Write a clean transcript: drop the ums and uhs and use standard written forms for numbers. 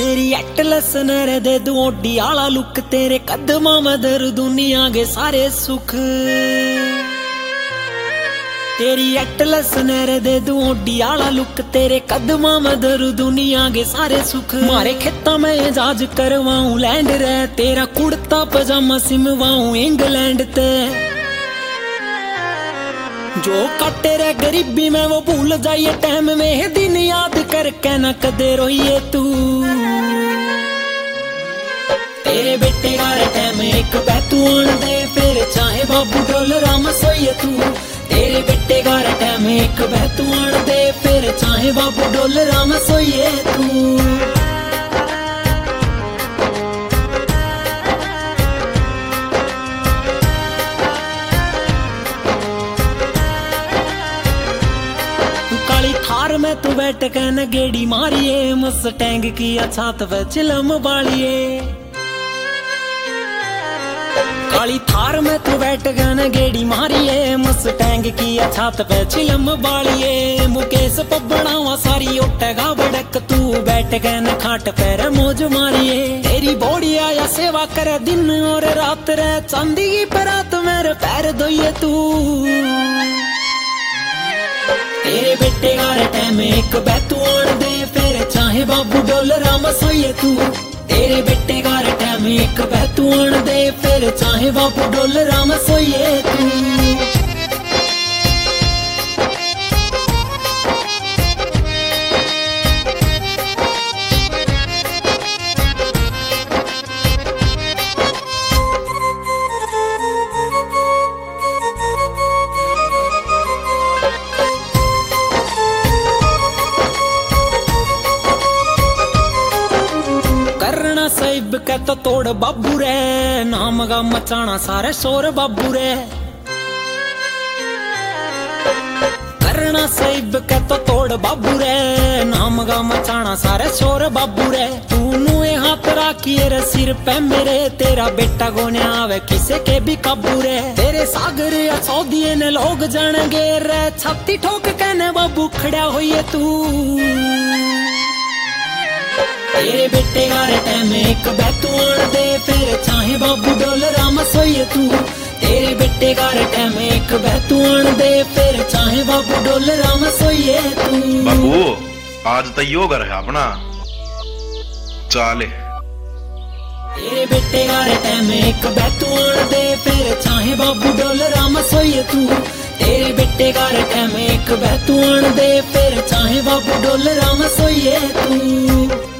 तेरी एटलस नर दे दुओडी आला लुक तेरे कदमां में दर दुनिया के सारे सुख। तेरी एटलस नर दे दुओडी आला लुक तेरे कदमां में दर दुनिया के सारे सुख। मारे खेता में जहाज करवाऊं लैंड रे तेरा कुर्ता पजामा सिमवाऊं इंग्लैंड ते। जो कटे रे गरीबी में वो भूल जाइए टाइम में दिन याद करके न कदे रोइए तू। तेरे बेटे का टाइम एक बैतून दे फिर चाहे बाबू डोलरा में सोइए तू। तेरे बेटे का टाइम एक बैतून दे फिर चाहे बाबू डोलरा में सोइए तू। थार में तू बैठ के न गेड़ी मारिए मस्टैंग की छात पे चिलम बालिए। काली थार में तू बैठ के न गेड़ी मारिए मस्टैंग की छात पे चिलम बालिए। मुकेश पबड़ावा सारी उठेगा बड़क तू बैठ के न खाट पैर मौज मारिए। तेरी बॉडी आया सेवा करे दिन और रात रे चांदी की परात मेरे पैर धोइए तू। तेरे बेटे का टाइम एक बैतून दे फिर चाहे बाबू डोलरा में सोइए तू। तेरे बेटे का टाइम एक बैतून दे फिर चाहे बाबू डोलरा में सोइए तू। साहिब के तो तोड़ बाबू रे नाम का मचाना सारे शोर बाबू रे। करना साहिब के तो तोड़ बाबू रे नाम का मचाना सारे शोर बाबू रे। तूनू हाथ राखिए रे सिर पे मेरे तेरा बेटा गोने आवे किसे के भी काबू रे। तेरे सागर या सौदिये ने लोग जानेंगे रे छाती ठोक कहने बाबू खड़ा होइए तू। तेरे बेटे का टाइम एक बैतून दे फिर चाहे बाबू डोलरा में सोइए तू। तेरे बेटे का टाइम एक बैतून दे फिर चाहे बाबू डोलरा में सोइए तू। बाबू आज तो योग है अपना चाले। तेरे बेटे का टाइम एक बैतून दे फिर चाहे बाबू डोलरा में सोइए तू। तेरे बेटे का टाइम एक बैतून दे फिर चाहे बाबू डोलरा में सोइए तू।